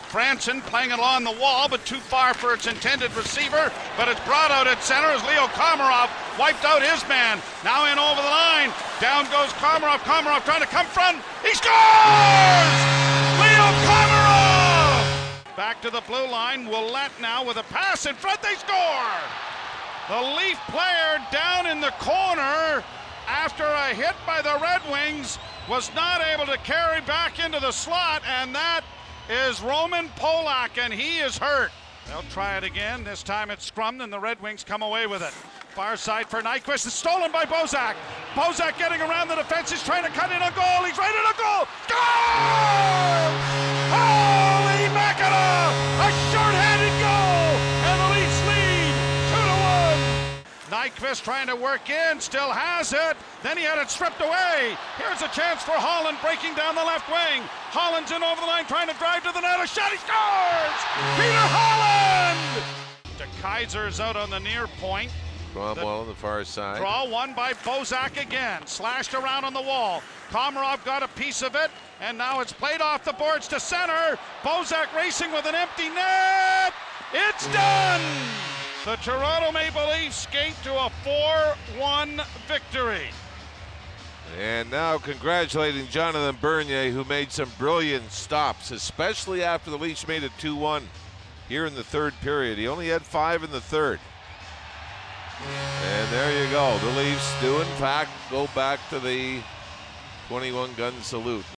Franson playing it along the wall, but too far for its intended receiver. But it's brought out at center as Leo Komarov wiped out his man. Now in over the line. Down goes Komarov. Komarov trying to come front. He scores! Leo Komarov! Back to the blue line. Ouellette now with a pass in front. They score! The Leaf player down in the corner after a hit by the Red Wings was not able to carry back into the slot, and that is Roman Polak, and he is hurt. They'll try it again. This time it's scrummed, and the Red Wings come away with it. Far side for Nyquist. It's stolen by Bozak. Bozak getting around the defense. He's trying to cut in a goal. He's right in a goal. Goal! Holy mackerel! A short-handed goal, and the Leafs lead 2-1. Nyquist trying to work in, still has it. Then he had it stripped away. Here's a chance for Holland breaking down the left wing. Holland's in over the line trying to drive to the net. A shot, he scores! Peter Holland! De Keyser's out on the near point. Cromwell on the far side. Draw won by Bozak again. Slashed around on the wall. Komarov got a piece of it, and now it's played off the boards to center. Bozak racing with an empty net. It's done! The Toronto Maple Leafs skate to a 4-1 victory. And now congratulating Jonathan Bernier, who made some brilliant stops, especially after the Leafs made it 2-1 here in the third period. He only had 5 in the third. And there you go. The Leafs do, in fact, go back to the 21-gun salute.